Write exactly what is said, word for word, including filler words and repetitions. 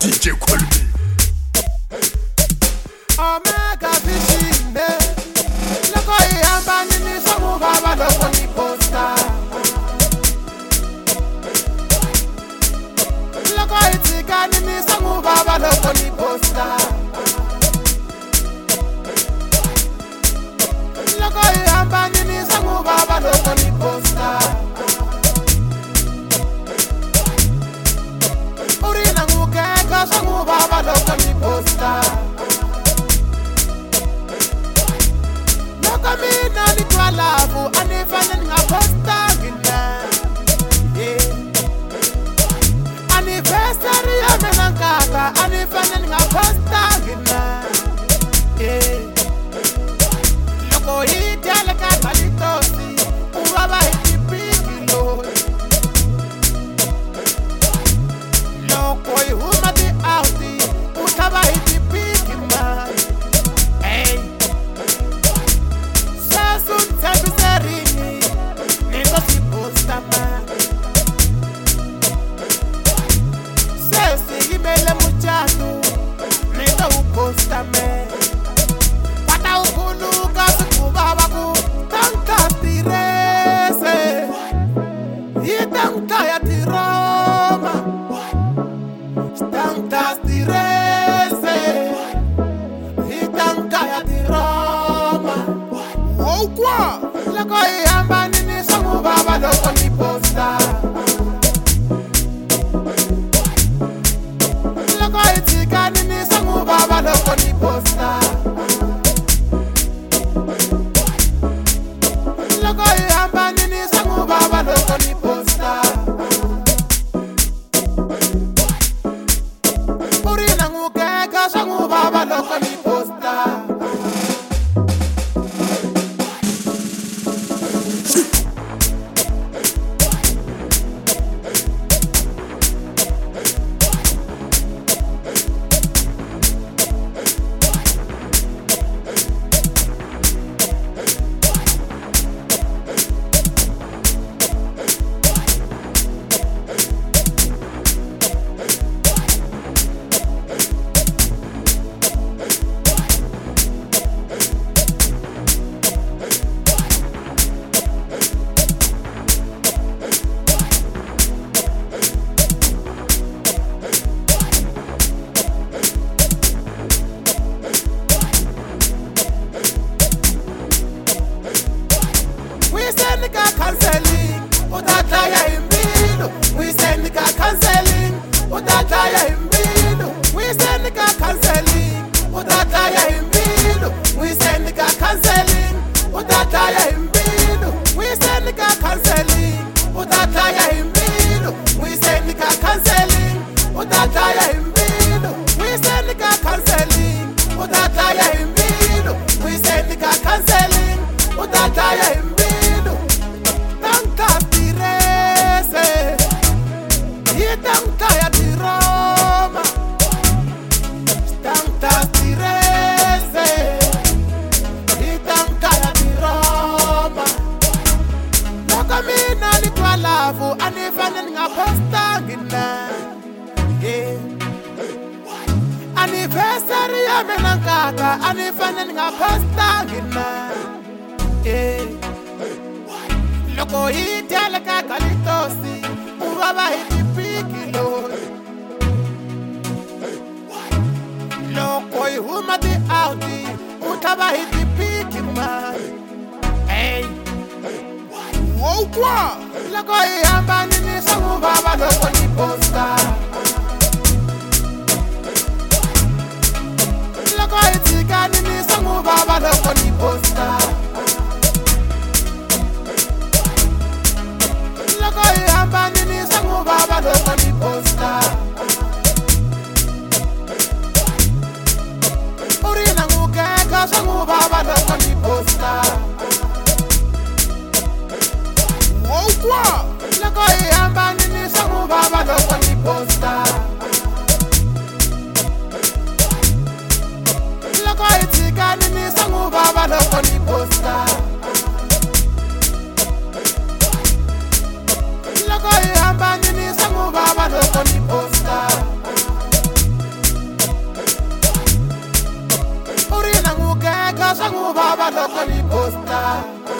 D J call me. Omega Vishine Loko ihamba nini songu baba loko ni posta Loko itika nini songu baba loko ni posta Loko ihamba nini songu baba loko ni posta Urina ngukeka songu baba loko ni posta Mina ni kwa lavu anifanya ningaposta gina yeah. Anniversary ya menankaka anifanya ningaposta gina yeah. Loko hiti aleka kalitosi Uwaba hiti pikilo Loko ihuma di auti Utaba hiti pikima hey. Pata ukuluka sikuba waku Tanka tirese Itanka ya tiroma Tanka tirese Itanka ya tiroma Wow kwa Lako ihamba nini songu baba loko ni posta Loko itika nini songu baba loko ni posta Loko ihamba nini songu baba loko ni posta Urina ngukeka songu baba loko ni posta Canceling, utata ya imbilo. We send ka canceling, utata ya imbilo. We send ka canceling, utata ya imbilo. We send ka canceling, utata ya imbilo. We send ka canceling, utata ya imbilo. We send ka canceling, utata ya imbilo. We send ka canceling, utata ya imbilo. We send ka canceling, utata ya imbilo. Tanka ya tiroma Tanka tirese Tanka ya tiroma Loko mina ni kwa lavu anifanya ningaposta gina yeah. Anniversary ya menankaka anifanya ningaposta gina yeah. Loko hiti aleka kalitosi Uwaba hiti pikilo Loko ihuma di auti Utaba hiti pikima hey. Wow kwa Loko ihamba nini songu baba loko ni posta Loko itika nini songu baba loko ni posta Loko ihamba nini songu baba loko ni posta Urina ngukeka songu baba loko ni posta Wow kwa Loko ihamba nini songu baba loko ni posta Loko itika nini songu baba loko ni posta loko ni posta